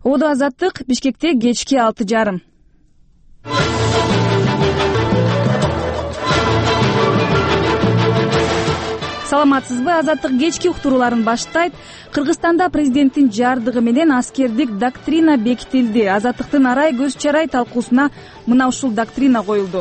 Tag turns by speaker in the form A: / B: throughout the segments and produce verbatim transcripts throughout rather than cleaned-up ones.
A: Оодо Азаттык, Бишкекте кечки алты жарым. Саламатсызбы? Азаттык кечки уктурууларын баштайт. Кыргызстанда президенттин жардыгы менен аскердик доктрина бекитилди. Азаттыктын арай көз чарай талкуусуна мына ушул доктрина коюлду.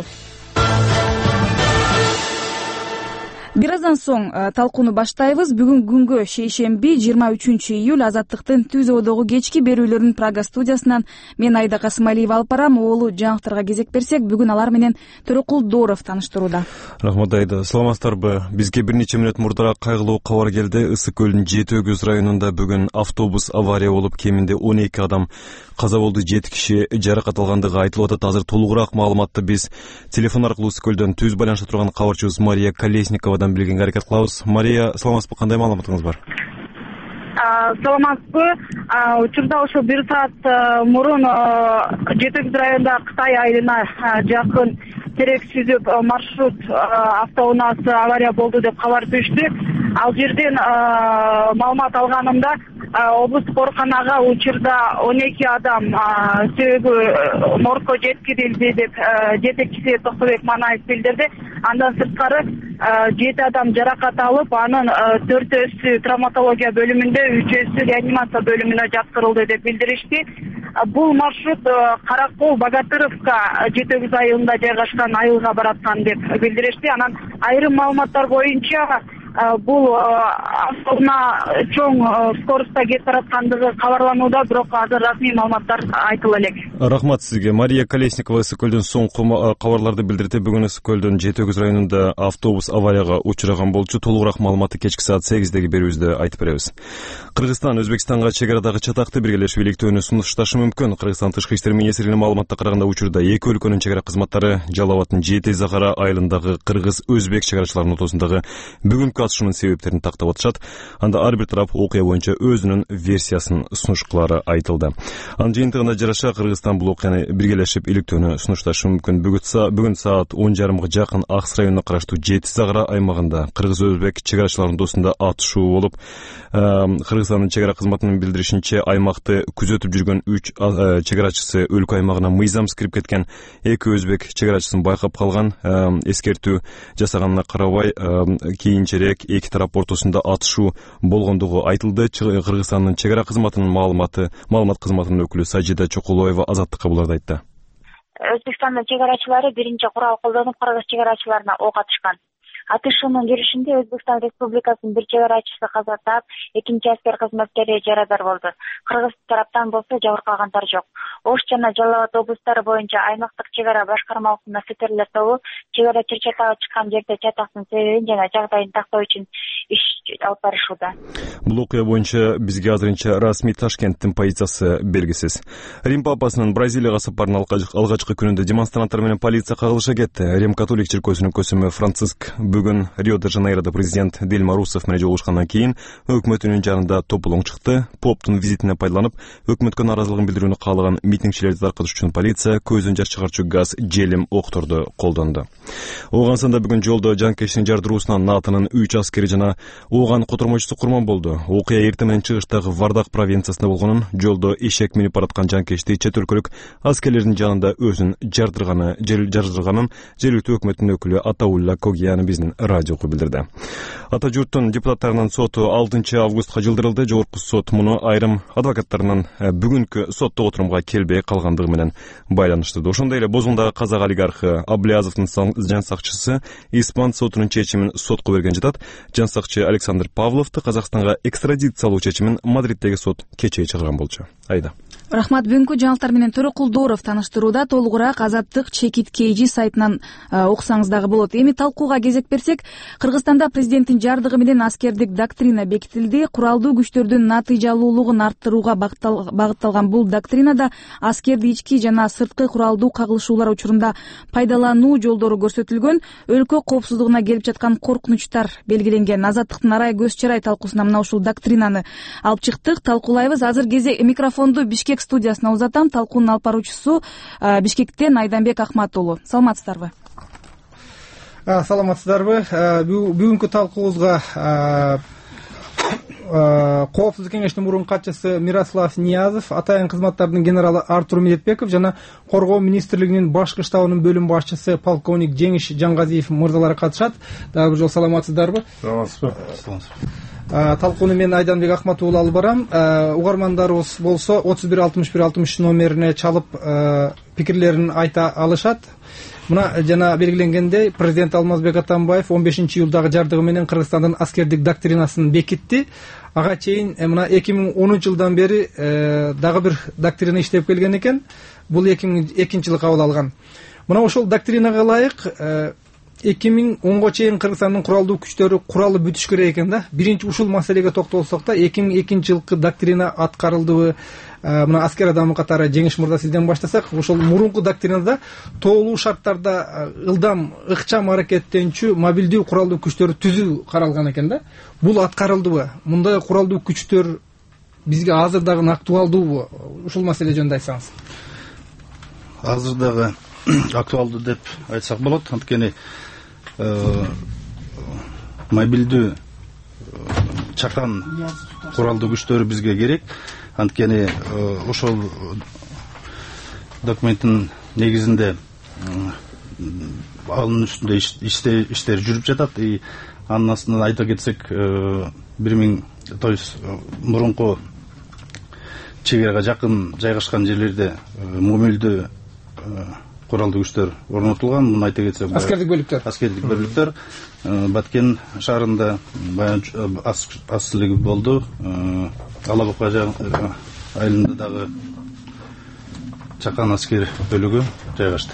A: Бир аздан соң талкууну баштайбыз. Бүгүн күнгө шейшемби жыйырма үчүнчү июль Азаттыктын Түз Оодогу кечки берүүлөрүн Прага студиясынан мен Айда Касымалиева алып барам. Оолу жаңылыктарга кезек берсек, бүгүн алар менен Төрөкул Дооров таныштырууда.
B: Рахмат Айда. Саламатсыздарбы? Бизге бир нече мүнөт мурдараак кайгылуу кабар келди. Ысык көлдүн Жети Өгүз районунда бүгүн автобус авария болуп, кеминде он эки адам каза болду, жети киши жаракат алгандыгы айтылып атат. Азыр толугураак маалыматты биз телефон аркылуу Ысык көлдөн түз байланышта турган кабарчыбыз Мария Колесниковадан билгенге аракет кылабыз. Мария, саламатсызбы? Кандай маалыматыңыз бар?
C: Саламатсызбы? Учурда ошо бир саат мурун Жети Өгүз районунда Кытай айылына жакын терек сүзүп маршрут автоунаасы авария болду деп кабар түштү. Ал жерден маалымат алганымда облустук ооруканага учурда он эки адам сөөгү моргко жеткирилди деп жетекчиси Токтобек Манаев билдирди. Андан сырткары жети адам жаракат алып, анын төртөөсү травматология бөлүмүндө, үчөөсү реанимация бөлүмүнө жаткырылды деп билдиришти. Бул маршрут Каракол Богатыровка Жети Өгүз айылында жайгашкан айылга бараткан деп билдиришти. Анан айрым маалыматтар боюнча бул автоунаа чоң скоростта кетип бараткандыгы кабарланууда, бирок азыр расмий маалыматтар айтыла элек.
B: Рахмат сизге. Мария Колесникова Ысык көлдөн соңку кабарларды билдирди. Бүгүн Ысык көлдөн Жети Өгүз районунда автобус аварияга учураган болчу. Толугураак маалыматты кечки саат сегиздеги берүүбүздө айтып беребиз. Кыргызстан Өзбекстанга чек арадагы чатакты биргелешип иликтөөнү сунушташы мүмкүн. Кыргызстан тышкы иштер министрлигинин маалыматына караганда, учурда эки өлкөнүн чек ара кызматтары Жалал Абадтын Жети Загара айылындагы кыргыз-өзбек чек арачыларынын ортосундагы бүгүнкү атышуунун себептерин тактап атышат. Анда ар бир тарап окуя боюнча өзүнүн версиясын сунушкулары айтылды. Анын жыйынтыгына жараша Кыргызстан бул окуяны биргелешип иликтөөнү сунушташы мүмкүн. Бүгүн саат он жарымга жакын Акс районуна караштуу Жети Загара аймагында кыргыз-өзбек чек арачыларынын ортосунда атышуу болуп, Кыргызстандын чек ара кызматынын билдиришинче, аймакты күзөтүп жүргөн үч чек арачысы өлкө аймагына мыйзамсыз кирип кеткен эки өзбек чек арачысын байкап калган. Эскертүү жасаганына карабай, кийинчерээк эки тарап ортосунда атышуу болгондугу айтылды. Кыргызстандын чек ара кызматынын маалыматы маалымат кызматынын өкүлү Сажида Чокулоева Азаттыкка буларды айтты.
D: Өзбекстандын чек арачылары биринчи курал колдонуп кыргыз чек арачыларына ок атышкан. Атышуунун жүрүшүндө Өзбекстан Республикасынын бир чек арачысы каза таап, экинчи аскер кызматкери жарадар болду. Кыргыз тараптан болсо жабыркагандар жок. Ош жана Жалал Абад облустары боюнча аймактык чек ара башкармалыгынын офицерлер тобу чек ара чыр-чатагы чыккан жерде чатактын себебин жана жагдайын тактоо үчүн иш алып барышууда.
B: Бул окуя боюнча бизге азырынча расмий Ташкенттин позициясы белгисиз. Рим папасынын Бразилияга сапарынын алгачкы күнүндө демонстранттар менен полиция кагылыша кетти. Рим католик чиркөөсүнүн көсөмү Франциск бүгүн Рио-де-Жанейрода президент Дильма Русефф менен жолугушкандан кийин өкмөтүнүн жанында тополоң чыкты. Поптун визитине пайдаланып, өкмөткө нааразылыгын билдирүүнү каалаган митингчилерди таркатыш үчүн полиция көздөн жаш чыгарчу газ, желим окторду колдонду. Ооган санда бүгүн жолдо жанкечтин жардыруусунан натынын үч аскери жана ооган котормочусу курман болду. Окуя эртең менен чыгыштагы Вардак провинциясында болгонун, жолдо эшек минип бараткан жанкечти чет өлкөлүк аскерлердин жанында өзүн жардырганы, жардырганын жергиликтүү өкмөттүн өкүлү Атаулла Когияны биздин радиого билдирди. Ата журттун депутаттарынын соту алтынчы августка жылдырылды. Жогорку сот муну айрым адвокаттарынын бүгүнкү сотто отурумга келбей калгандыгы менен байланыштырды. Ошондой эле Бозулдагы казак олигархы Аблязовдун жан сакчысы испан сотунун чечимин сотко берген жатат. Жан сакчы Александр Павловду Казакстанга экстрадициялоо чечимин Мадриттеги сот кечээ чыгарган болчу. Айда.
A: Рахмат. Бүгүнкү жаңылыктар менен Төрөкул Дооров таныштырууда. Толугураак Азаттык Чекит Кейжи сайтынан окусаңыз дагы болот. Эми талкууга кезек берсек, Кыргызстанда президенттин жардыгы менен аскердик доктрина бекитилди. Куралдуу күчтөрдүн натыйжалуулугун арттырууга багытталган бул доктринада аскерди ички жана сырткы куралдуу кагылышуулар учурунда пайдалануу жолдору көрсөтүлгөн. Өлкө коопсуздугуна келип жаткан коркунучтар белгиленген. Азаттыктын арай көз чарай талкуусуна мына ушул доктринаны алып чыктык, талкуулайбыз. Азыр кезек микрофонду Бишкек студиясына узатам. Талкуунун алып баруучусу Бишкектен Айданбек Акмат уулу. Саламатсыздарбы?
E: Саламатсыздарбы? Бүгүнкү талкуубузга Коопсуздук кеңештин мурунку катчысы Мирослав Ниязов, атайын кызматтардын генералы Артур Медетбеков жана Коргоо министрлигинин башкы штабынын бөлүм башчысы полковник Жеңиш Жаңгазиев мырзалары катышат. Дагы бир жолу саламатсыздарбы?
F: Саламатсызбы.
E: Талкууну мен Айданбек Акматов уулу алып барам. Угармандарыбыз болсо отуз бир алтымыш бир алтымыш номерине чалып пикирлерин айта алышат. Мына жана белгиленгендей, президент Алмазбек Атамбаев он бешинчи июлдагы жардыгы менен Кыргызстандын аскердик доктринасын бекитти. Ага чейин мына эки миң онунчу жылдан бери дагы бир доктрина иштеп келген экен. Бул эки миң экинчи жылы кабыл алган. Мына ошол доктринага ылайык эки миң онго чейин Кыргызстандын куралдуу күчтөрү куралы бүтүш керек экен да. Биринчи ушул маселеге токтолсок да, эки миң экинчи жылкы доктрина аткарылдыбы? Мына аскер адамы катары Жеңиш мырза сизден баштасак, ошол мурунку доктринада тоолуу шарттарда ылдам ыкчам аракеттенчү мобилдүү куралдуу күчтөрдү түзүү каралган экен да. Бул аткарылдыбы? Мындай куралдуу күчтөр бизге азыр дагы актуалдуубу? Ушул маселе жөнүндө айтсаңыз.
F: Азыр дагы актуалдуу деп айтсак болот. Анткени мобилдүү чакан куралдуу күчтөр бизге керек. Анткени ошол документтин негизинде анын үстүндө иштер жүрүп жатат. И анын астынан айта кетсек, бир миң то есть мурунку чегарага жакын жайгашкан жерлерде мобилдүү куралдуу күчтөр орнотулган. Муну айта кетсек,
E: аскердик бөлүктөр
F: аскердик бөлүктөр Баткен шаарында аскерлиги болду. Ала Бука айылында дагы чакан аскер бөлүгү жайгашты.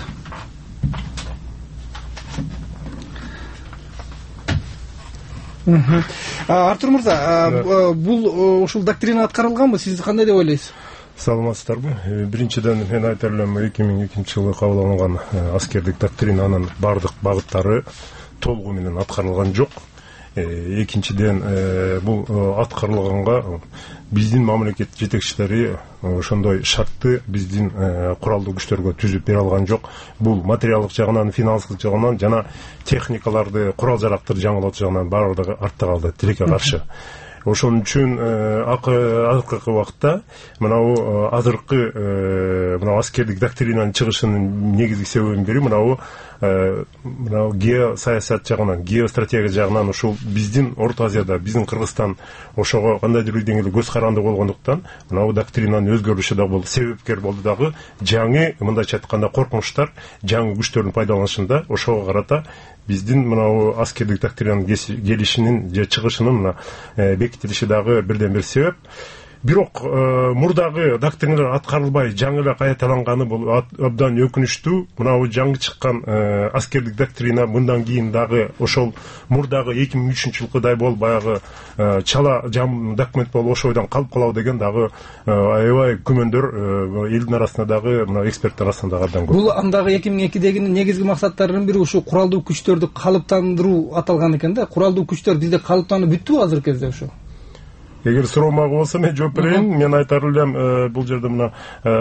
E: Артур мырза, бул ушул доктрина аткарылганбы? Сиз кандай деп ойлойсуз?
G: Саламатсыздарбы? Биринчиден мен айта элем, эки миң экинчи жылы кабыл алынган аскердик доктринанын бардык багыттары толугу менен аткарылган жок. Экинчиден, бул аткарылганга биздин мамлекет жетекчилери ошондой шартты биздин куралдуу күчтөргө түзүп бере алган жок. Бул материалдык жагынан, финанстык жагынан жана техникаларды, курал жарактарды жаңылатуу жагынан баардыгы артта калды, тилекке каршы. Ошон үчүн акыркы убакытта мынау азыркы мынау аскердик доктринанын чыгышынын негизги себебинин бири мынау мынау геосаясат жагынан, геостратегия жагынан ушул биздин Орто Азияда, биздин Кыргызстан ошого кандайдыр бир деңгээлде көз каранды болгондуктан мынау доктринанын өзгөрүшү да болду, себепкер болду дагы жаңы, мындайча айтканда, коркунучтар жаңы күчтөрдүн пайдаланышында ошого карата биздин мынау аскердик доктринанын келишинин же чыгышынын мына бекитилиши дагы бирден бир себеп. Бирок мурдагы доктриналар аткарылбай жаңы эле кайталанганы бул абдан өкүнүчтүү. Мынау жаңы чыккан аскердик доктрина мындан кийин дагы ошол мурдагы эки миң үчүнчү жылкыдай болуп баягы чала жам документ болуп ошойдон калып калабы деген дагы аябай күмөндөр элдин арасында дагы мына эксперттер арасында дагы абдан көп.
E: Бул андагы эки миң экидеги негизги максаттарынын бири ушу куралдуу күчтөрдү калыптандыруу аталган экен да. Куралдуу күчтөр бизде калыптанып бүттүбү азыркы кезде ушу?
G: Эгер суроомак болсо мен жооп берейин. Мен айтар элем, бул жерде мына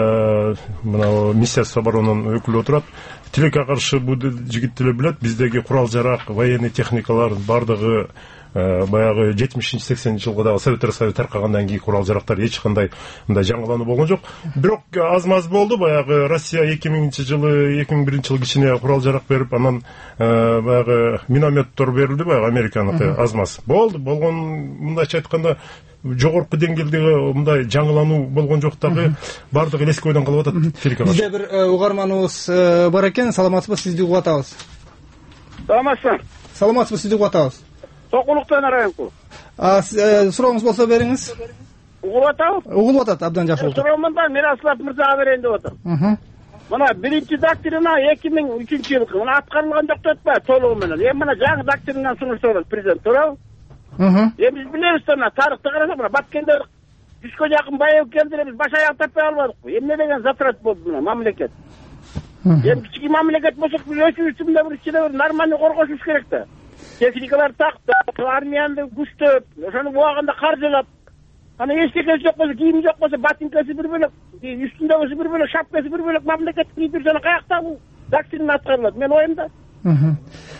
G: мына Министерство оборонунун өкүлү отурат. Тилекке каршы бул жигит деле билет, биздеги курал жарак, военный техникалар бардыгы баягы жетимишинчи сексенинчи жылгы Советтер Союзу таркагандан кийин курал жарактар эч кандай мындай жаңылануу болгон жок. Бирок аз-маз болду. Баягы Россия эки миңинчи жылы, эки миң биринчи жылы кичине курал жарак берип, анан баягы минометтор берилди, баягы Американыкы аз-маз болду. Болгон мындайча айтканда жогорку деңгээлдеги мындай жаңылануу болгон жок дагы, бардыгы элески ойдон калып атат.
E: Бизде бир угарманыбыз бар экен. Саламатсызбы, сизди угуп атабыз.
H: Саламатсызбы.
E: Саламатсызбы, сизди угуп атабыз.
H: Сокулуктан арайымку.
E: Сурооңуз болсо бериңиз.
H: Угуп атабы?
E: Угулуп атат, абдан жакшы болду.
H: Суроомунда Мирослав мырзага берейин деп атам. Мына биринчи доктрина эки миң үчүнчү жылкы мына аткарылган жок деп атпайбы толугу менен. Эми мына жаңы доктринаны сунуштап президент, туурабы? Эми биз билебиз да, мына тарыхты карасак, мына Баткенде жүзгө жакын байып келди, биз баш аяк таппай албадыкпы. Эмне деген затрат болду мына мамлекет. Эми кичине мамлекет болсок, биз өчүбүз үчүн бир ичине бир нормально коргошубуз керек да. Техникалар тактап, армияны күчтөп, ошону убагында каржылап, ана эчтекеси жок болсо, кийими жок болсо, ботинкасы бир бөлөк, үстүндөгүсү бир бөлөк, шапкасы бир бөлөк, мамлекет кийип жүрсө каякта бул доктрина аткарылат? Мен оюмда.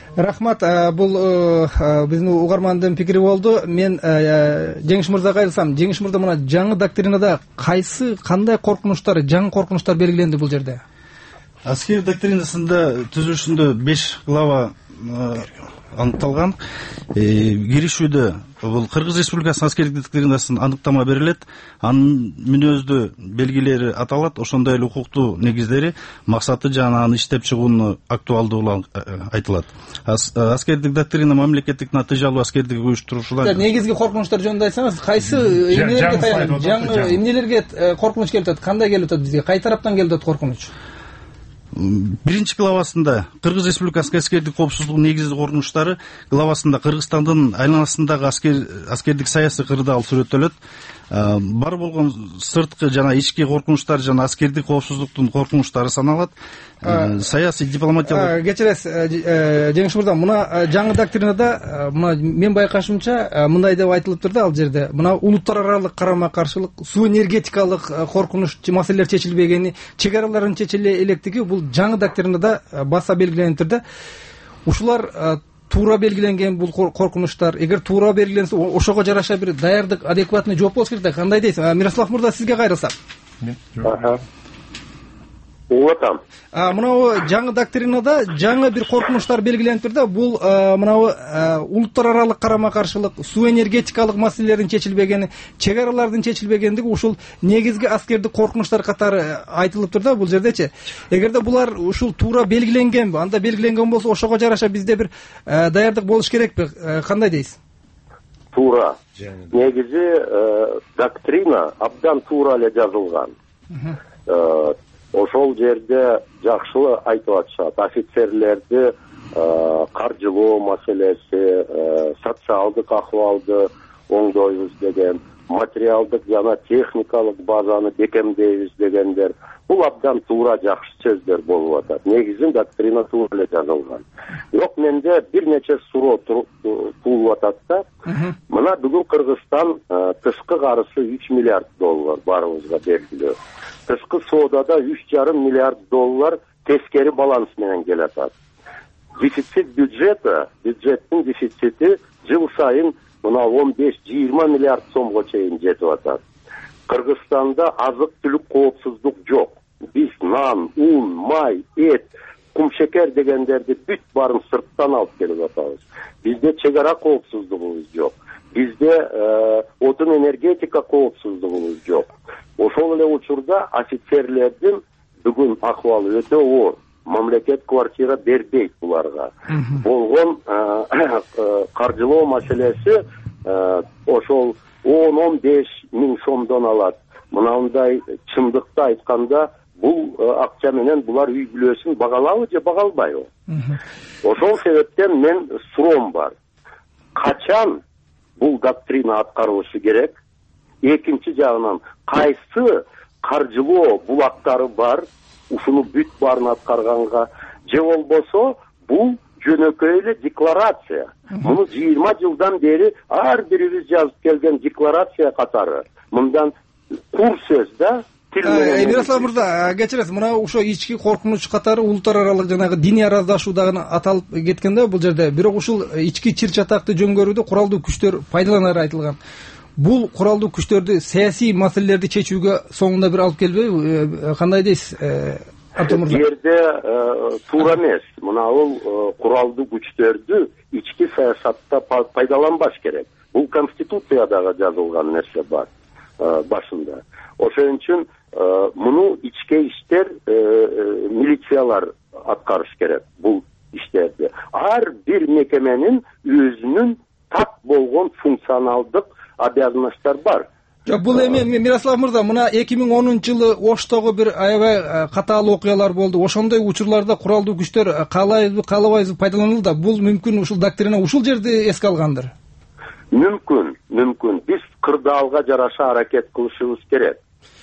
E: рахмат. Бул биздин угармандын пикири болду. Мен Жеңиш мырзага кайрылсам. Жеңиш мырза, мына жаңы доктринада кайсы кандай коркунучтар, жаңы коркунучтар белгиленди бул жерде?
F: Аскер доктринасында түзүлүшүндө беш глава аныкталган. Киришүүдө бул Кыргыз Республикасынын аскердик доктринасын аныктама берилет. Анын мүнөздүү белгилери аталат, ошондой эле укуктуу негиздери, максаты жана аны иштеп чыгууну актуалдуулугу айтылат. Аскердик доктрина мамлекеттик натыйжалуу аскердик уюштуруушулар.
E: Негизги коркунучтар жөнүндө айтсаңыз, кайсы эмнелерге таянып, жаңы эмнелерге коркунуч келип атат, кандай келип атат бизге, кай тараптан келип атат коркунуч? Биринчи
F: главасында Кыргыз Республикасынын аскердик коопсуздугунун негизги коркунучтары главасында Кыргызстандын айланасындагы аскер аскердик саясий кырдаал сүрөттөлөт. Бар болгон сырткы жана ички коркунучтар жана аскердик коопсуздуктун коркунучтары саналат. Саясий дипломатиялык.
E: Кечиресиз, Жеңиш мырза, мына жаңы доктринада мына мен байкашымча мындай деп айтылыптыр да ал жерде. Мына улуттар аралык карама-каршылык, суу энергетикалык коркунуч маселелер чечилбегени, чек араларын чечиле электиги бул жаңы доктринада баса белгилениптир да. Ушулар туура белгиленген бул коркунучтар. Эгер туура белгиленсе, ошого жараша бир даярдык, адекватный жооп болуш керек да. Кандай дейсиз? Мирослав мырза, сизге кайрылсам.
I: Улатам.
E: Мынау жаңы доктринада жаңы бир коркунучтар белгилениптир да. Бул мынау улуттар аралык карама-каршылык, суу энергетикалык маселелердин чечилбегени, чек аралардын чечилбегендиги ушул негизги аскердик коркунучтар катары айтылыптыр да бул жердечи. Эгерде булар ушул туура белгиленгенби, анда белгиленген болсо ошого жараша бизде бир даярдык болуш керекпи? Кандай дейсиз?
I: Туура. Негизи доктрина абдан туура эле жазылган. Ошол жерде жакшы айтып атышат. Офицерлерди каржылоо маселеси, социалдык акыбалды оңдойбуз деген, материалдык жана техникалык базаны бекемдейбиз дегендер. Бул абдан туура жакшы сөздөр болуп атат. Негизин доктрина туура эле жазылган. Бирок менде бир нече суроо туулуп атат да. Мына бүгүн Кыргызстан тышкы карызы үч миллиард доллар баарыбызга белгилүү. Тышкы соодада үч жарым миллиард доллар тескери баланс менен келатат. Дефицит бюджета, бюджеттин дефицити жыл сайын мына он беш жыйырма миллиард сомго чейин жетип атат. Кыргызстанда азык-түлүк коопсуздук жок. Биз нан, ун, май, эт, кумшекер дегендерди бүт баарын сырттан алып келип атабыз. Бизде чек ара коопсуздугубуз жок. Бизде отун энергетика коопсуздугубуз жок. Ошол эле учурда офицерлердин бүгүн акыбалы өтө оор. Мамлекет квартира бербейт буларга. Болгон каржылоо маселеси ошол он он беш миң сомдон алат. Мынандай чындыкты айтканда бул акча менен булар үй бүлөсүн багалабы же багалбайбы? Ошол себептен мен суроом бар. Качан бул доктрина аткарылышы керек? Экинчи жагынан кайсы каржылоо булактары бар, ушуну бүт баарын аткарганга, же болбосо бул жөнөкөй эле декларация. Муну жыйырма жылдан бери ар бирибиз жазып келген декларация катары. Мындан кур сөз да.
E: Мирослав мырза, кечиресиз, мына ошо ички коркунуч катары улуттар аралык жанагы диний араздашуу дагы аталып кеткен да бул жерде. Бирок ушул ички чыр чатакты жөнгөрүүдө куралдуу күчтөр пайдаланары айтылган. Бул куралдуу күчтөрдү саясий маселелерди чечүүгө соңунда бир алып келбейби? Кандай дейсиз, Антон мырза?
I: Бул жерде туура эмес. Мына бул куралдуу күчтөрдү ички саясатта пайдаланбаш керек. Бул конституциядагы жазылган нерсе бар башында. Ошон үчүн муну ички иштер милициялар аткарыш керек бул иштерди. Ар бир мекеменин өзүнүн так болгон функционалдык обязанностьтар бар.
E: Жок, бул эми Мирослав мырза, мына эки миң онунчу жылы Оштогу бир аябай катаал окуялар болду. Ошондой учурларда куралдуу күчтөр каалайбы, каалабайбы пайдаланылды. Бул мүмкүн ушул доктрина ушул жерде эске алгандыр.
I: Мүмкүн, мүмкүн. Биз кырдаалга жараша аракет кылышыбыз керек.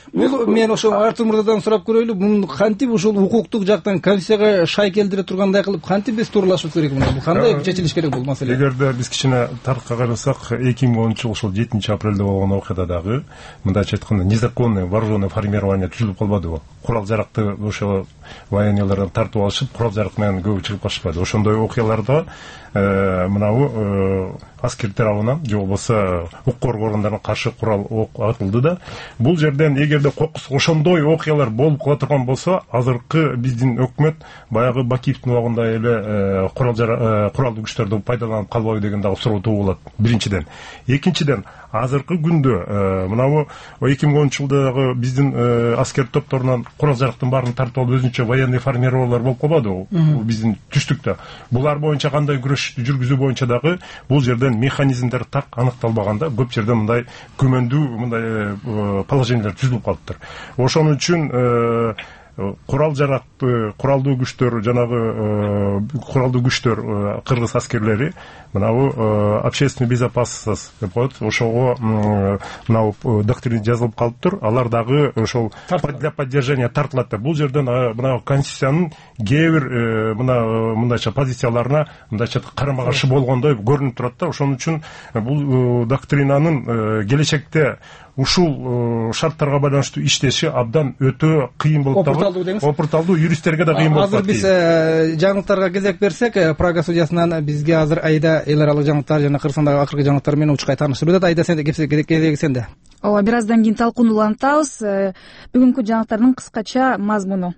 E: бул мен ошо Артур мырзадан сурап көрөйлү, муну кантип ушул укуктук жактан конституцияга шай келтире тургандай кылып кантип биз тууралашыбыз керек, мына бул кандай чечилиш керек бул маселе?
G: Эгерде биз кичине тарыхка карасак, эки миң онунчу жыл ошол жетинчи апрелде болгон окуяда дагы мындайча айтканда незаконный вооруженный формирование түзүлүп калбадыбы? Курал жаракты ошо военныйлардан тартып алышып, курал жарак менен көбү чыгып калышпады. Ошондой окуяларда мынабу аскер тарабынан же болбосо укук коргоо органдарына каршы курал ок атылды да, бул жерден эгерде кокус ошондой окуялар болуп кала турган болсо, азыркы биздин өкмөт баягы Бакиевдин убагында эле курал куралдуу күчтөрдү пайдаланып калбайбы деген дагы суроо туулат. Биринчиден. Экинчиден, азыркы күндө мынабу эки миң онунчу жылдагы биздин аскер топторунан курал жарактын баарын тартып алып өзүнчө военный формировалар болуп калбадыбы биздин түштүктө? Булар боюнча кандай күрөш жүргүзүү боюнча дагы бул жерден механизмдер так аныкталбаганда көп жерде мындай күмөндүү мындай положениялар түзүлүп калыптыр. Ошон үчүн курал жаракты, куралдуу күчтөр, жанагы куралдуу күчтөр, кыргыз аскерлери мынабу общественный безопасность деп коет, ошого мынабу доктрина жазылып калыптыр. Алар дагы ошол для поддержания тартылат да. Бул жерден мына конституциянын кээ бир мына мындайча позицияларына мындайча карама каршы болгондой көрүнүп турат да. Ошон үчүн бул доктринанын келечекте ушул шарттарга байланыштуу иштеши абдан өтө кыйын болуп табылат. Опурталдуу юристтерге да кыйын болуп
E: атат. Азыр биз жаңылыктарга кезек берсек, Прага судьясынан бизге азыр Айда эл аралык жаңылыктар жана Кыргызстандагы акыркы жаңылыктар менен учкай тааныштырып атат. Айда, сен кезеги сенде.
A: Ооба, бир аздан кийин талкууну улантабыз. Бүгүнкү жаңылыктардын кыскача мазмуну.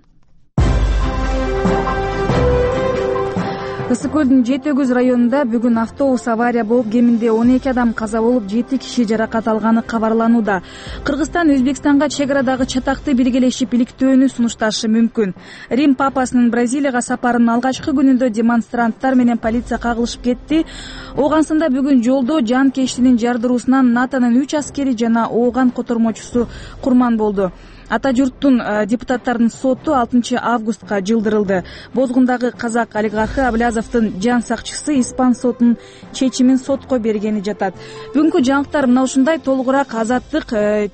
A: Ысык көлдүн жети өгүз районунда бүгүн автобус авария болуп, кеминде он эки адам каза болуп, жети киши жаракат алганы кабарланууда. Кыргызстан Өзбекстанга чек арадагы чатакты биргелешип иликтөөнү сунушташы мүмкүн. Рим папасынын Бразилияга сапарынын алгачкы күнүндө демонстранттар менен полиция кагылышып кетти. Оогансында бүгүн жолдо жанкештинин жардыруусунан НАТОнун үч аскери жана ооган котормочусу курман болду. Ата журттун депутаттарынын соту алтынчы августка жылдырылды. Бозгундагы казак олигархы Аблязовдун жан сакчысы испан сотунун чечимин сотко бергени жатат. Бүгүнкү жаңылыктар мына ушундай. Толугураак Азаттык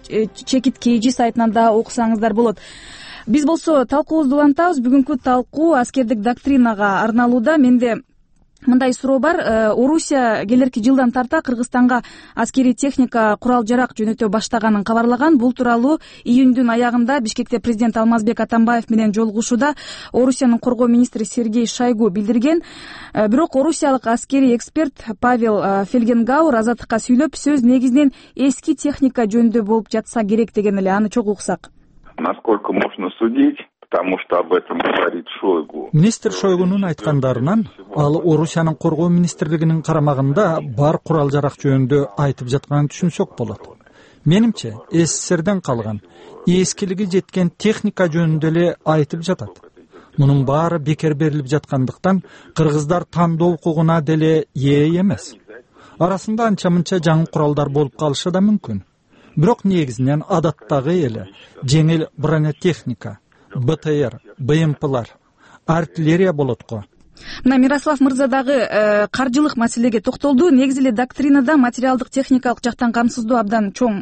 A: чекит kg сайтынан да окусаңыздар болот. Биз болсо талкуубузду улантабыз. Бүгүнкү талкуу аскердик доктринага арналууда. Менде мындай суроо бар. Орусия келерки жылдан тарта Кыргызстанга аскерий техника, курал жарак жөнөтө баштаганын кабарлаган. Бул тууралуу июндүн аягында Бишкекте президент Алмазбек Атамбаев менен жолугушууда Орусиянын коргоо министри Сергей Шойгу билдирген. Бирок орусиялык аскерий эксперт Павел Фельгенгауэр Азаттыкка сүйлөп, сөз негизинен эски техника жөнүндө болуп жатса керек деген эле. Аны чогуу уксак.
J: Насколько можно судить, потому что об этом говорит Шойгу.
K: Министр Шойгунун айткандарынан, ал Орусиянын коргоо министрлигинин карамагында бар курал жарак жөнүндө айтып жатканын түшүнсөк болот. Менимче, СССРден калган, эскилиги жеткен техника жөнүндө эле айтып жатат. Мунун баары бекер берилип жаткандыктан кыргыздар тандоо укугуна деле ээ эмес. Арасында анча-мынча жаңы куралдар болуп калышы да мүмкүн. Бирок негизинен адаттагы эле жеңил бронетехника, БТР, БМПлар, артиллерия болот го.
A: Мына Мирослав мырза дагы каржылык маселеге токтолду. Негизи эле доктринада материалдык техникалык жактан камсыздоо абдан чоң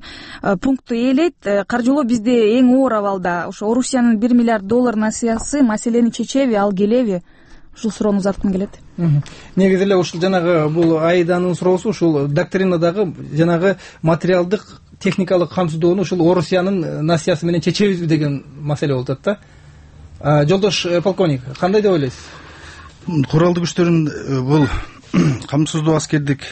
A: пунктты ээлейт. Каржылоо бизде эң оор абалда. Ошо Орусиянын бир миллиард доллар насыясы маселени чечеби, ал келеби? Ушул суроону узаткым келет.
E: Негизи эле ушул жанагы бул Айданын суроосу ушул доктринадагы жанагы материалдык техникалык камсыздоону ушул Орусиянын насыясы менен чечебизби деген маселе болуп атат да. Жолдош полковник, кандай деп ойлойсуз?
F: Куралдуу күчтөрүн бул камсыздоо аскердик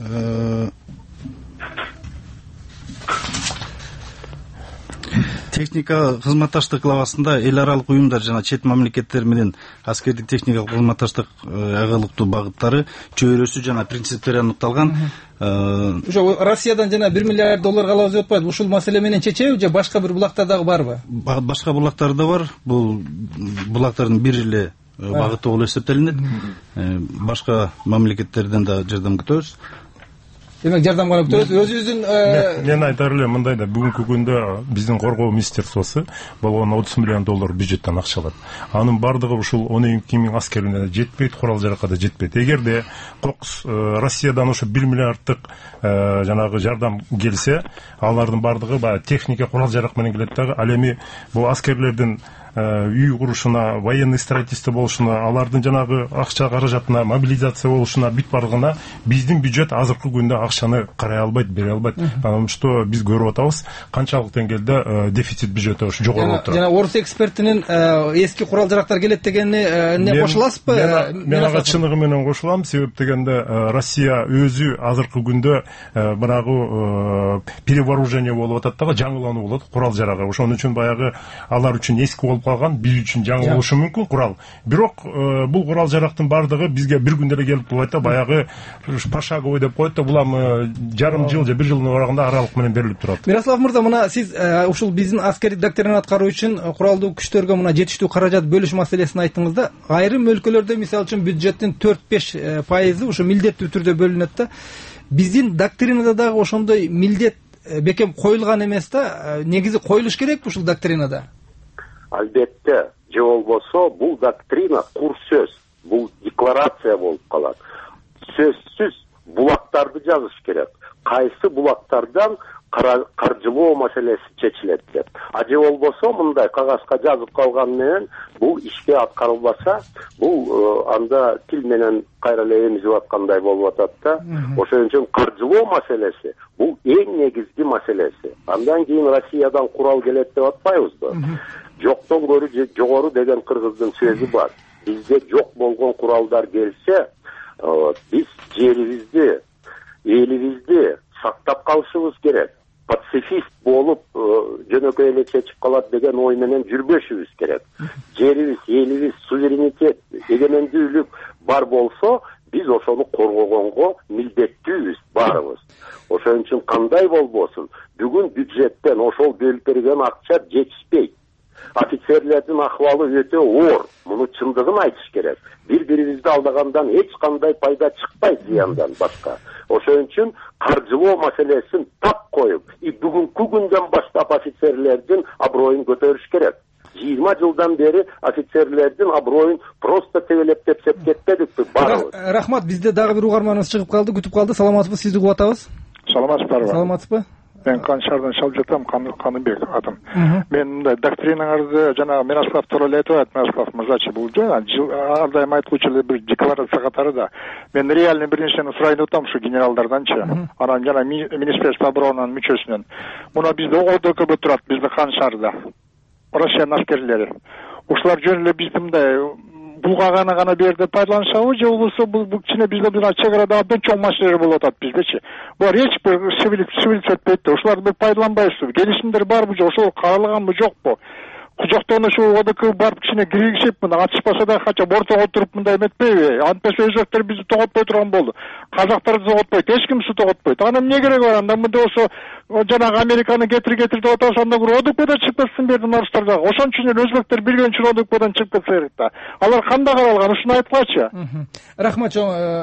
F: техника кызматташтык лабасында эл аралык уюмдар жана чет мамлекеттер менен аскердик техникалык кызматташтык агылыктуу багыттары, чөйрөсү жана принциптери аныкталган.
E: Ошо Россиядан жана бир миллиард доллар алабыз деп атпайбы? Ушул маселе менен чечеби же башка бир булактар дагы барбы?
F: Башка булактар да бар. Бул булактардын бир эле багыты болуп эсептелинет. Башка мамлекеттерден да жардам күтөбүз.
E: демек жардамга көтөрөбүз өзүбүздүн.
G: Мен айтар элем мындай да, бүгүнкү күндө биздин коргоо министерствосу болгону отуз миллион доллар бюджеттен акча алат. Анын бардыгы ушул он эки миң аскерине жетпейт, курал жаракка да жетпейт. Эгерде кокус Россиядан ошо бир миллиардтык жанагы жардам келсе, алардын бардыгы баягы техника, курал жарак менен келет дагы. Ал эми бул аскерлердин үй курушуна, военный строительство болушуна, алардын жанагы акча каражатына, мобилизация болушуна, бүт барлыгына биздин бюджет азыркы күндө акчаны карай албайт, бере албайт. Потому что биз көрүп атабыз канчалык деңгээлде дефицит бюджети ушу жогору болуп турат.
E: Жана орус экспертинин эски курал жарактар келет дегенине кошуласызбы?
G: Мен ага чыныгы менен кошулам. Себеп дегенде Россия өзү азыркы күндө мынагу перевооружение болуп атат дагы, жаңылануу болот курал жарагы. Ошон үчүн баягы алар үчүн эски болуп калган, биз үчүн жаңы болушу мүмкүн курал. Бирок бул курал жарактын бардыгы бизге бир күндө эле келип турбайт да, баягы пошаговый деп коет да, булам жарым жыл же бир жылдын аралыгында аралык менен берилип турат.
E: Мирослав мырза, мына сиз ушул биздин аскерий доктринаны аткаруу үчүн куралдуу күчтөргө мына жетиштүү каражат бөлүш маселесин айттыңыз да. Айрым өлкөлөрдө мисалы үчүн бюджеттин төрт беш пайызы ушу милдеттүү түрдө бөлүнөт да. Биздин доктринада дагы ошондой милдет бекем коюлган эмес да. Негизи коюлуш керек ушул доктринада.
I: Албетте, же болбосо бул доктрина кур сөз, бул декларация болуп калат. Сөзсүз булактарды жазыш керек. Кайсы булактардан каржылоо маселеси чечилет деп. А же болбосо мындай кагазга жазып калган менен бул ишке аткарылбаса, бул анда тил менен кайра эле эмизип аткандай болуп атат да. Ошон үчүн каржылоо маселеси бул эң негизги маселеси. Андан кийин Россиядан курал келет деп атпайбызбы? Жоктон көрү жогору деген кыргыздын сөзү бар. Бизде жок болгон куралдар келсе, биз жерибизди, элибизди сактап калышыбыз керек. Пацифист болуп жөнөкөй эле чечип калат деген ой менен жүрбөшүбүз керек. Жерибиз, элибиз, суверенитет, эгемендүүлүк бар болсо, биз ошону коргогонго милдеттүүбүз баарыбыз. Ошон үчүн кандай болбосун, бүгүн бюджеттен ошол бөлүп берген акча жетишпейт. Офицерлердин акыбалы өтө оор. Муну чындыгын айтыш керек. Бири-бирибизди алдагандан эч кандай пайда чыкпайт, зыяндан башка. Ошон үчүн каржылоо маселесин так коюп, и бүгүнкү күндөн баштап офицерлердин аброюн көтөрүш керек. жыйырма жылдан бери офицерлердин аброюн просто тебелеп тепсеп кетпедикпи баарыбыз.
E: Рахмат, бизде дагы бир угарманыбыз чыгып калды, күтүп калды. Саламатсызбы, сизди угуп атабыз.
L: Саламатсызбы?
E: Саламатсызбы?
L: Мен Каншардан чалып жатам, Каныбек атым. Мен мындай доктринаңарды жана Мирослав тууралуу эле айтып атат, Мирослав мырзачы, бул ар дайым айтылчу эле бир декларация катары да. Мен реально бир нерсени сурайын атам ушу генералдарданчы. Анан жана Министерство оборонанын мүчөсүнөн. Муна бизде ОДКБ турат, бизде Каншарда. Россиянын аскерлери. Ушулар жөн эле бизди мындай булгаганы гана бер деп пайдаланышабы, же болбосо бул кичине бизде бир чек-арада абдан чоң маселелер болуп атат биздечи. Булар эч бир сивилдик өтпөйт да. Ушуларды пайдаланбайбызбы? Келишимдер барбы же, ошол каралганбы жокпу? Кужоктон ушул ОДК барып кичине киргизип, мына ачышпаса да качап ортого отуруп мындай эметпейби? Антпесе өзбектер бизди тоготпой турган болду. Казактарды тоготпойт, эч кимди тоготпойт. Анан эмне кереги бар анда? Мындай болсо жанагы Американы кетир кетир деп атабыз, анда бир ОДКдан чыгып кетсин бердин орустарда. Ошон үчүн эле өзбектер билген үчүн ОДКдан чыгып кетсе керек да. Алар кандай каралган? Ушуну айткылачы.
E: Рахмат,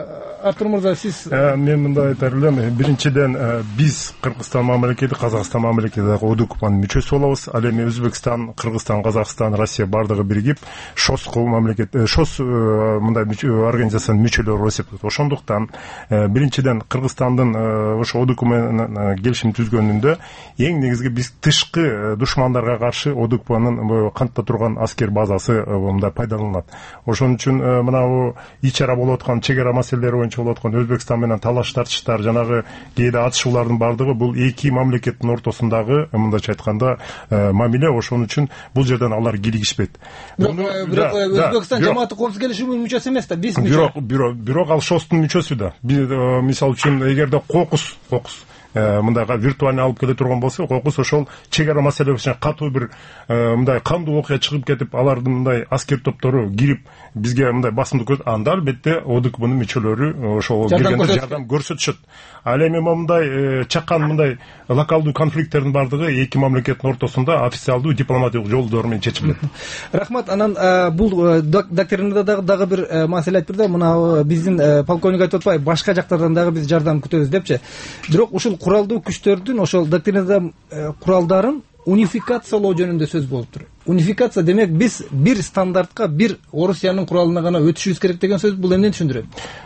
E: Артур мырза, сиз.
G: Мен мындай айтар элем, биринчиден биз Кыргызстан мамлекети, Казакстан мамлекети ОДКнын мүчөсү болобуз. Ал эми Өзбекстан, Кыргызстан, Казакстан, Россия бардыгы биригип ШОС кол мамлекет, ШОС мындай организациянын мүчөлөрү болуп эсептелет. Ошондуктан биринчиден Кыргызстандын ошо ОДК менен келишим түзгөнүндө эң негизги биз тышкы душмандарга каршы ОДКнын кантта турган аскер базасы мындай пайдаланат. Ошон үчүн мына ич-ара болуп аткан чек ара маселелери боюнча болуп аткан Өзбекстан менен талаш тартыштар, жанагы кээде атышуулардын бардыгы бул эки мамлекеттин ортосундагы мындайча айтканда мамиле. Ошон үчүн бул жерден алар киригишпейт.
E: Бирок Өзбекстан жамааты коопсуздук келишиминин мүчөсү эмес да, биз мүчө.
G: Бирок бирок бирок ал ШОСтун мүчөсү да. Мисалы үчүн эгерде кокус кокус мындайга виртуально алып келе турган болсо, кокус ошол чек ара маселесине катуу бир мындай кандуу окуя чыгып кетип, алардын мындай аскер топтору кирип бизге мындай басымды көрсөтөт, анда албетте ОДКБнын мүчөлөрү ошого киргенде жардам көрсөтүшөт. Ал эми мындай чакан мындай локалдуу конфликттердин бардыгы эки мамлекеттин ортосунда официалдуу дипломатиялык жолдор менен чечилет.
E: Рахмат. Анан бул доктринада дагы бир маселе айтып берди. Мына биздин полковник айтып атпайбы, башка жактардан дагы биз жардам күтөбүз депчи. Бирок ушул куралдуу күчтөрдүн ошол доктринада куралдарын унификациялоо жөнүндө сөз болуптур. Унификация демек биз бир стандартка, бир Орусиянын куралына гана өтүшүбүз керек деген сөз. Бул эмнени түшүндүрөт?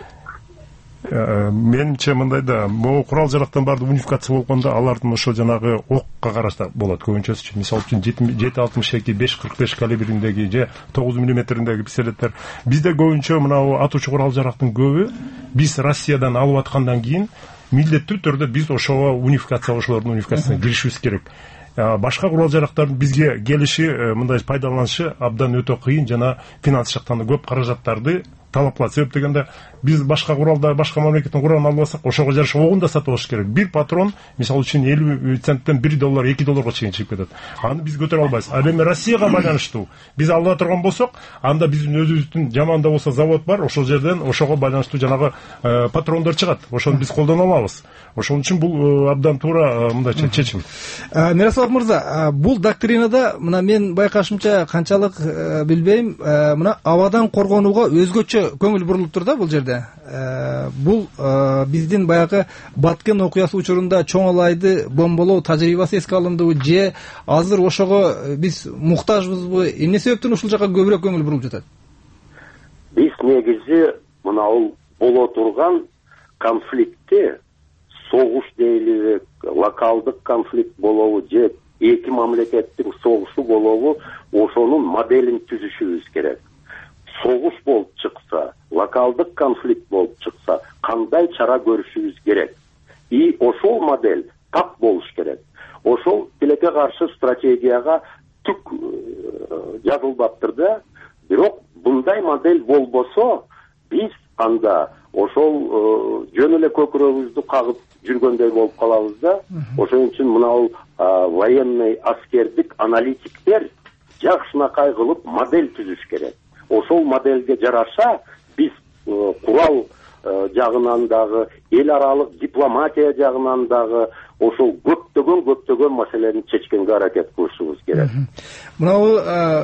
G: Менимче мындай да, могу курал жарактан баардык унификация болгондо алардын ошо жанагы окка карашта болот. Көбүнчөсү мисалы үчүн жети алтымыш эки, беш кырк беш калибриндеги же тогуз миллиметриндеги пистолеттер. Бизде көбүнчө мына атуучу курал жарактын көбү биз Россиядан алып аткандан кийин милдеттүү түрдө биз ошого унификация, ошолордун унификациясына киришибиз керек. Башка курал жарактардын бизге келиши, мындай пайдаланышы абдан өтө кыйын жана финанс жактан көп каражаттарды талап кылат. Себеп дегенде биз башка куралда, башка мамлекеттин куралын алып алсак, ошого жараша огун да сатып алыш керек. Бир патрон мисалы үчүн элүү центтен бир доллар, эки долларга чейин чыгып кетет. Аны биз көтөрө албайбыз. Ал эми Россияга байланыштуу биз ала турган болсок, анда биздин өзүбүздүн жаман да болсо завод бар, ошол жерден ошого байланыштуу жанагы патрондор чыгат. Ошону биз колдоно алабыз. Ошон үчүн бул абдан туура мындай чечим.
E: Мирослав мырза, бул доктринада мына мен байкашымча канчалык билбейм, мына абадан коргонууга өзгөчө көңүл бурулуптур да бул жерде. Бул биздин баягы Баткен окуясы учурунда чоң алайды бомболоо тажрыйбасы эске алындыбы же азыр ошого биз муктажбызбы? Эмне себептен ушул жака көбүрөөк көңүл бурулуп жатат?
I: Биз негизи мына боло турган конфликтти согуш дейлиби, локалдык конфликт болобу же эки мамлекеттин согушу болобу, ошонун моделин түзүшүбүз керек. Согуш болуп чыкса, локалдык конфликт болуп чыкса, кандай чара көрүшүбүз керек? И ошол модель так болуш керек. Ошол тилекке каршы стратегияга түк жазылбаптыр да. Бирок мындай модель болбосо, биз анда ошол жөн эле көкүрөгүбүздү кагып жүргөндөй болуп калабыз да. Ошон үчүн мына военный аскердик аналитиктер жакшынакай кылып модель түзүш керек. Ошол модельге жараша биз курал жагынан дагы, эл аралык дипломатия жагынан дагы ошол көптөгөн көптөгөн маселени чечкенге аракет кылышыбыз керек.
E: Мына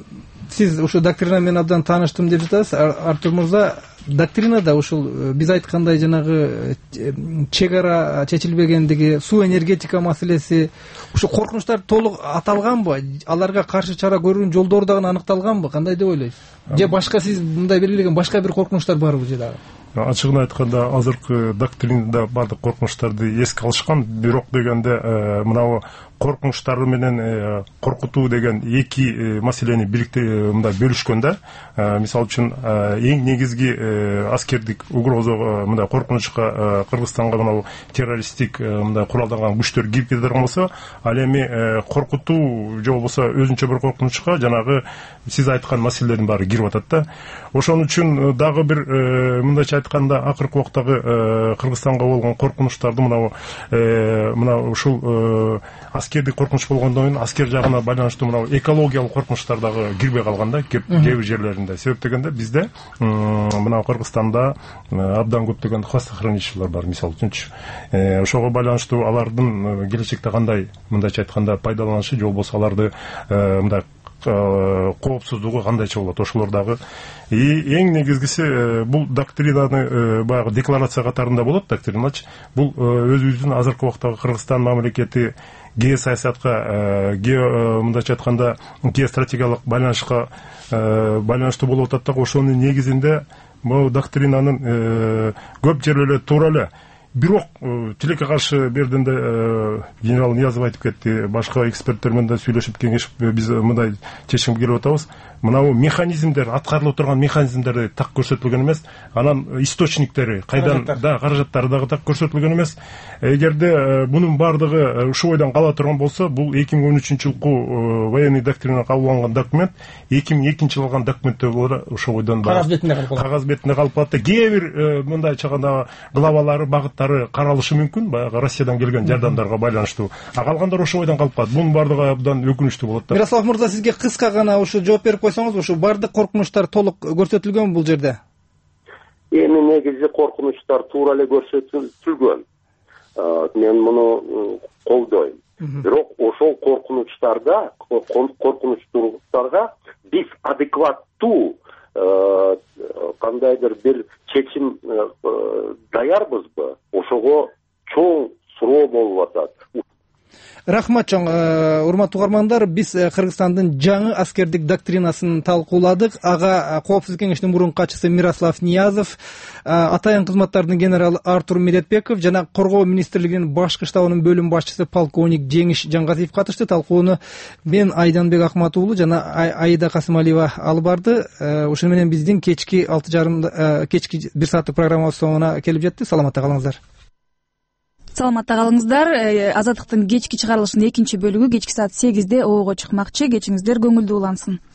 E: сиз ушул доктрина менен абдан тааныштым деп жатасыз. Артур мырза, доктринада ушул биз айткандай жанагы чек ара чечилбегендиги, суу энергетика маселеси, ушул коркунучтар толук аталганбы? Аларга каршы чара көрүүнүн жолдору дагы аныкталганбы? Кандай деп ойлойсуз? Же башка сиз мындай белгилеген башка бир коркунучтар барбы же дагы?
G: Ачыгын айтканда азыркы доктринада бардык коркунучтарды эске алышкан, бирок дегенде мына коркунучтары менен коркутуу деген эки маселени бирикте мындай бөлүшкөн да. Мисалы үчүн эң негизги аскердик угрозага, мындай коркунучка Кыргызстанга мына террористтик мындай куралданган күчтөр кирип кеткен болсо, ал эми коркутуу же болбосо өзүнчө бир коркунучка жанагы сиз айткан маселелердин баары кирип атат да. Ошон үчүн дагы бир мындайча айтканда акыркы убактагы Кыргызстанга болгон коркунучтарды мына мына ушул аскердик коркунуч болгондон кийин аскер жагына байланыштуу мына экологиялык коркунучтар дагы кирбей калган да кээ бир жерлеринде. Себеп дегенде бизде мына Кыргызстанда абдан көптөгөн хвостохранилищелер бар, мисалы үчүнчү. Ошого байланыштуу алардын келечекте кандай мындайча айтканда пайдаланышы же болбосо аларды мындай коопсуздугу кандайча болот, ошолор дагы. И эң негизгиси бул доктринаны баягы декларация катарында болот. Доктриначы бул өзүбүздүн азыркы убактагы Кыргызстан мамлекети геосаясатка, мындайча айтканда геостратегиялык байланышка байланыштуу болуп атат да. Ошонун негизинде бул доктринанын көп жери эле туура эле. Бирок тилекке каршы бердинде генерал Ниязов айтып кетти, башка эксперттер менен да сүйлөшүп кеңешип биз мындай чечимге келип атабыз. Мынау механизмдер, аткарылып турган механизмдер так көрсөтүлгөн эмес. Анан источниктери кайдан да каражаттары дагы так көрсөтүлгөн эмес. Эгерде бунун бардыгы ушул ойдон кала турган болсо, бул эки миң он үчүнчү жылкы военный доктрина кабыл алынган документ эки миң экинчи жылы алган документтер болот. Ошол ойдон кагаз бетинде калып калат. Кагаз бетинде калып калат да. Кээ бир мындай чаганда главалары, багыттары багыттары каралышы мүмкүн, баягы Россиядан келген жардамдарга байланыштуу. А калгандар ошо бойдон калып калат. Бунун бардыгы абдан өкүнүчтүү болот да.
E: Мирослав мырза, сизге кыска гана ушу жооп берип койсоңуз, ушу бардык коркунучтар толук көрсөтүлгөнбү бул жерде?
I: Эми негизи коркунучтар туура эле көрсөтүлгөн. Мен муну колдойм. Бирок ошол коркунучтарда, коркунучтарга биз адекваттуу кандайдыр бир чечим даярбызбы? Ошого чоң суроо болуп атат.
E: Рахмат чоң. Урматтуу угармандар, биз Кыргызстандын жаңы аскердик доктринасын талкууладык. Ага Коопсуздук кеңешинин мурунку катчысы Мирослав Ниязов, атайын кызматтардын генералы Артур Медетбеков жана Коргоо министрлигинин башкы штабынын бөлүм башчысы полковник Жеңиш Жангазиев катышты. Талкууну мен Айданбек Акмат уулу жана Аида Касымалиева алып барды. Ошону менен биздин кечки алты жарымда кечки бир сааттык программабыз соңуна келип жетти. Саламатта калыңыздар.
A: Саламатта калыңыздар. Азаттыктын кечки чыгарылышынын экинчи бөлүгү кечки саат сегизде обого чыкмакчы. Кечиңиздер көңүлдүү улансын.